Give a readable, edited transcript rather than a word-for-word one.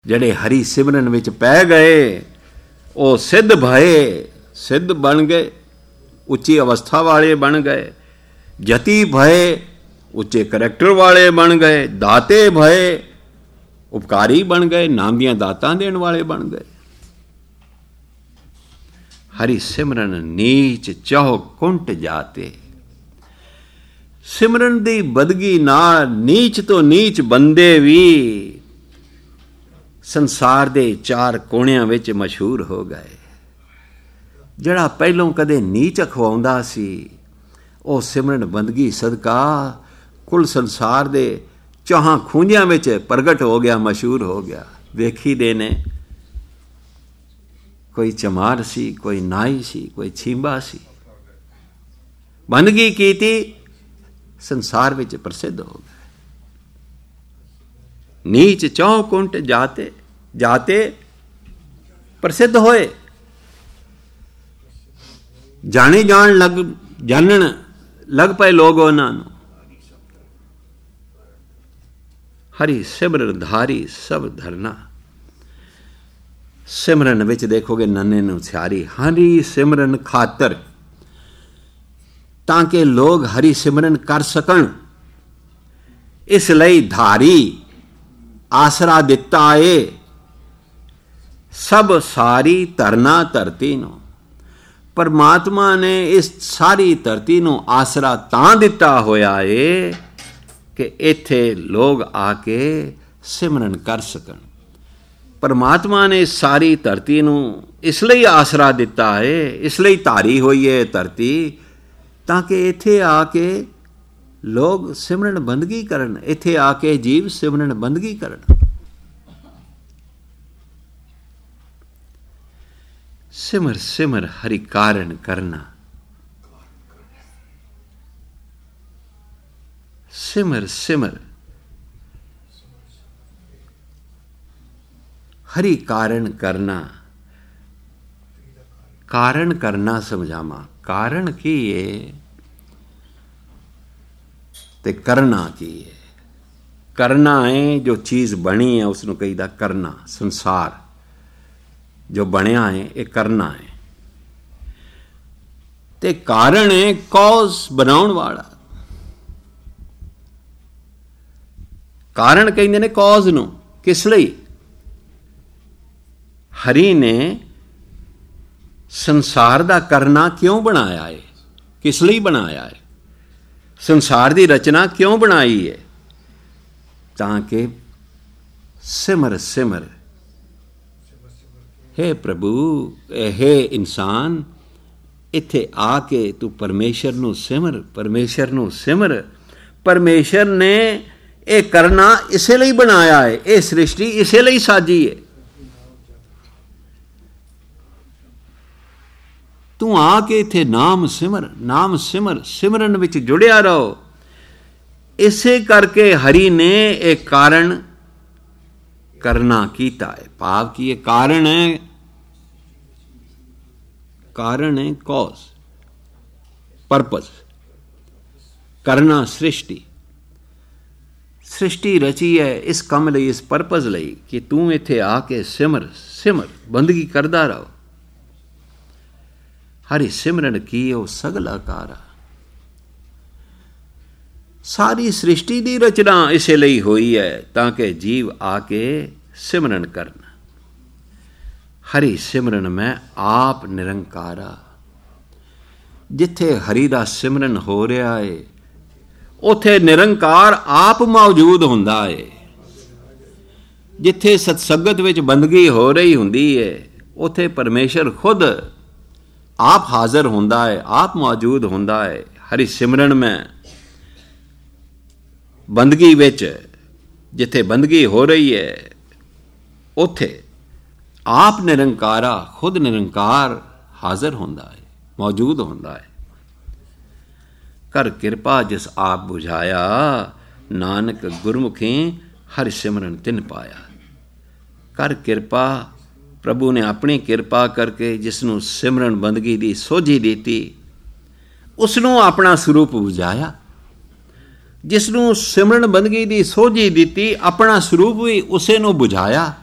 ਜਿਹੜੇ ਹਰੀ ਸਿਮਰਨ ਵਿੱਚ ਪੈ ਗਏ ਉਹ ਸਿੱਧ ਭਏ, ਸਿੱਧ ਬਣ ਗਏ, ਉੱਚੀ ਅਵਸਥਾ ਵਾਲੇ ਬਣ ਗਏ। ਜਤੀ ਭਏ, ਉੱਚੇ ਕਰੈਕਟਰ ਵਾਲੇ ਬਣ ਗਏ। ਦਾਤੇ ਭਏ, ਉਪਕਾਰੀ ਬਣ ਗਏ, ਨਾਮ ਦੀਆਂ ਦਾਤਾਂ ਦੇਣ ਵਾਲੇ ਬਣ ਗਏ। ਹਰੀ ਸਿਮਰਨ ਨੀਚ ਚਾਹੋ ਕੁੰਟ ਜਾਤੇ। ਸਿਮਰਨ ਦੀ ਬਦਗੀ ਨਾਲ ਨੀਚ ਤੋਂ ਨੀਚ ਬੰਦੇ ਵੀ ਸੰਸਾਰ ਦੇ ਚਾਰ ਕੋਣਿਆਂ ਵਿੱਚ ਮਸ਼ਹੂਰ ਹੋ ਗਏ। ਜਿਹੜਾ ਪਹਿਲੋਂ ਕਦੇ ਨੀਚ ਅਖਵਾਉਂਦਾ ਸੀ ਉਹ ਸਿਮਰਨ ਬੰਦਗੀ ਸਦਕਾ ਕੁੱਲ ਸੰਸਾਰ ਦੇ ਚਾਹਾਂ ਖੂੰਜਿਆਂ ਵਿੱਚ ਪ੍ਰਗਟ ਹੋ ਗਿਆ, ਮਸ਼ਹੂਰ ਹੋ ਗਿਆ। ਵੇਖੀ ਦੇ ਨੇ, ਕੋਈ ਚਮਾਰ ਸੀ, ਕੋਈ ਨਾਈ ਸੀ, ਕੋਈ ਛੀਂਬਾ ਸੀ। ਬੰਦਗੀ ਕੀਤੀ, ਸੰਸਾਰ ਵਿੱਚ ਪ੍ਰਸਿੱਧ ਹੋ ਗਏ। ਨੀਚ ਚੌ ਕੁੰਟ ਜਾਤੇ, ਜਾਤੇ ਪ੍ਰਸਿੱਧ ਹੋਏ। ਜਾਣਨ ਲੱਗ ਪਏ ਲੋਕ ਉਹਨਾਂ ਨੂੰ। ਹਰੀ ਸਿਮਰਨ ਧਾਰੀ ਸਭ ਧਰਨਾ। ਸਿਮਰਨ ਵਿੱਚ ਦੇਖੋਗੇ ਨੰਨੇ ਨੂੰ ਸਿਆਰੀ ਹਰੀ ਸਿਮਰਨ ਖਾਤਰ, ਤਾਂ ਕਿ ਲੋਕ ਹਰੀ ਸਿਮਰਨ ਕਰ ਸਕਣ। ਇਸ ਲਈ ਧਾਰੀ ਆਸਰਾ ਦਿੱਤਾ ਏ ਸਭ ਸਾਰੀ ਧਰਨਾ ਧਰਤੀ ਨੂੰ। ਪਰਮਾਤਮਾ ਨੇ ਇਸ ਸਾਰੀ ਧਰਤੀ ਨੂੰ ਆਸਰਾ ਤਾਂ ਦਿੱਤਾ ਹੋਇਆ ਏ ਕਿ ਇੱਥੇ ਲੋਕ ਆ ਕੇ ਸਿਮਰਨ ਕਰ ਸਕਣ। ਪਰਮਾਤਮਾ ਨੇ ਸਾਰੀ ਧਰਤੀ ਨੂੰ ਇਸ ਲਈ ਆਸਰਾ ਦਿੱਤਾ ਏ, ਇਸ ਲਈ ਧਾਰੀ ਹੋਈ ਏ ਧਰਤੀ, ਤਾਂ ਕਿ ਇੱਥੇ ਆ ਕੇ ਲੋਕ ਸਿਮਰਨ ਬੰਦਗੀ ਕਰਨ, ਇੱਥੇ ਆ ਕੇ ਜੀਵ ਸਿਮਰਨ ਬੰਦਗੀ ਕਰਨ। ਸਿਮਰ ਸਿਮਰ ਹਰੀ ਕਾਰਨ ਕਰਨਾ। ਸਿਮਰ ਸਿਮਰ ਹਰੀ ਕਾਰਨ ਕਰਨਾ। ਕਾਰਨ ਕਰਨਾ ਸਮਝਾਵਾਂ। ਕਾਰਨ ਕੀ ਹੈ ਤੇ ਕਰਨਾ ਕੀ ਹੈ। ਕਰਨਾ ਹੈ ਜੋ ਚੀਜ਼ ਬਣੀ ਹੈ ਉਸ ਨੂੰ ਕਹੀਦਾ ਕਰਨਾ। ਸੰਸਾਰ ਜੋ ਬਣਿਆ ਹੈ ਇਹ ਕਰਨਾ ਹੈ। ਤੇ ਕਾਰਨ ਹੈ ਕੌਜ਼, ਬਣਾਉਣ ਵਾਲਾ। ਕਾਰਨ ਕਹਿੰਦੇ ਨੇ ਕੌਜ਼ ਨੂੰ। ਕਿਸ ਲਈ? ਹਰੀ ਨੇ ਸੰਸਾਰ ਦਾ ਕਰਨਾ ਕਿਉਂ ਬਣਾਇਆ ਹੈ? ਕਿਸ ਲਈ ਬਣਾਇਆ ਹੈ? ਸੰਸਾਰ ਦੀ ਰਚਨਾ ਕਿਉਂ ਬਣਾਈ ਹੈ? ਤਾਂ ਕਿ ਸਿਮਰ ਸਿਮਰ, हे ਪ੍ਰਭੂ, हे ਇਨਸਾਨ, ਇੱਥੇ ਆ ਕੇ ਤੂੰ ਪਰਮੇਸ਼ਰ ਨੂੰ ਸਿਮਰ, ਪਰਮੇਸ਼ਰ ਨੂੰ ਸਿਮਰ। ਪਰਮੇਸ਼ਰ ਨੇ ਇਹ ਕਰਨਾ ਇਸੇ ਲਈ ਬਣਾਇਆ ਹੈ, ਇਹ ਸ੍ਰਿਸ਼ਟੀ ਇਸੇ ਲਈ ਸਾਜੀ ਹੈ। ਤੂੰ ਆ ਕੇ ਇੱਥੇ ਨਾਮ ਸਿਮਰ, ਨਾਮ ਸਿਮਰ, ਸਿਮਰਨ ਵਿੱਚ ਜੁੜਿਆ ਰਹੋ। ਇਸੇ ਕਰਕੇ ਹਰੀ ਨੇ ਇਹ ਕਾਰਨ ਕਰਨਾ ਕੀਤਾ ਹੈ। ਭਾਵ ਕੀ ਇਹ ਕਾਰਨ ਹੈ? ਕਾਰਨ ਹੈ ਕੌਜ਼, ਪਰਪਸ। ਕਰਨਾ ਸ੍ਰਿਸ਼ਟੀ, ਸ੍ਰਿਸ਼ਟੀ ਰਚੀ ਹੈ ਇਸ ਕੰਮ ਲਈ, ਇਸ ਪਰਪਸ ਲਈ ਕਿ ਤੂੰ ਇੱਥੇ ਆ ਕੇ ਸਿਮਰ ਸਿਮਰ, ਬੰਦਗੀ ਕਰਦਾ ਰਹੋ। ਹਰੀ ਸਿਮਰਨ ਕੀ ਉਹ ਸਗਲ ਅਕਾਰਾ। ਸਾਰੀ ਸ੍ਰਿਸ਼ਟੀ ਦੀ ਰਚਨਾ ਇਸੇ ਲਈ ਹੋਈ ਹੈ ਤਾਂ ਕਿ ਜੀਵ ਆ ਕੇ ਸਿਮਰਨ ਕਰਨ। ਹਰੀ ਸਿਮਰਨ ਮੈਂ ਆਪ ਨਿਰੰਕਾਰਾ। ਜਿੱਥੇ ਹਰੀ ਦਾ ਸਿਮਰਨ ਹੋ ਰਿਹਾ ਹੈ ਉੱਥੇ ਨਿਰੰਕਾਰ ਆਪ ਮੌਜੂਦ ਹੁੰਦਾ ਹੈ। ਜਿੱਥੇ ਸਤਸੰਗਤ ਵਿੱਚ ਬੰਦਗੀ ਹੋ ਰਹੀ ਹੁੰਦੀ ਹੈ ਉੱਥੇ ਪਰਮੇਸ਼ਰ ਖੁਦ ਆਪ ਹਾਜ਼ਰ ਹੁੰਦਾ ਹੈ, ਆਪ ਮੌਜੂਦ ਹੁੰਦਾ ਹੈ। ਹਰੀ ਸਿਮਰਨ ਮੈਂ ਬੰਦਗੀ ਵਿੱਚ ਜਿੱਥੇ ਬੰਦਗੀ ਹੋ ਰਹੀ ਹੈ ਉੱਥੇ ਆਪ ਨਿਰੰਕਾਰਾ, ਖੁਦ ਨਿਰੰਕਾਰ ਹਾਜ਼ਰ ਹੁੰਦਾ ਹੈ, ਮੌਜੂਦ ਹੁੰਦਾ ਹੈ। ਕਰ ਕਿਰਪਾ ਜਿਸ ਆਪ ਬੁਝਾਇਆ, ਨਾਨਕ ਗੁਰਮੁਖੀ ਹਰਿ ਸਿਮਰਨ ਤਿਨ ਪਾਇਆ। ਕਰ ਕਿਰਪਾ, ਪ੍ਰਭੂ ਨੇ ਆਪਣੀ ਕਿਰਪਾ ਕਰਕੇ ਜਿਸ ਨੂੰ ਸਿਮਰਨ ਬੰਦਗੀ ਦੀ ਸੋਝੀ ਦਿੱਤੀ ਉਸ ਨੂੰ ਆਪਣਾ ਸਰੂਪ ਬੁਝਾਇਆ। ਜਿਸ ਨੂੰ ਸਿਮਰਨ ਬੰਦਗੀ ਦੀ ਸੋਝੀ ਦਿੱਤੀ ਆਪਣਾ ਸਰੂਪ ਵੀ ਉਸੇ ਨੂੰ ਬੁਝਾਇਆ।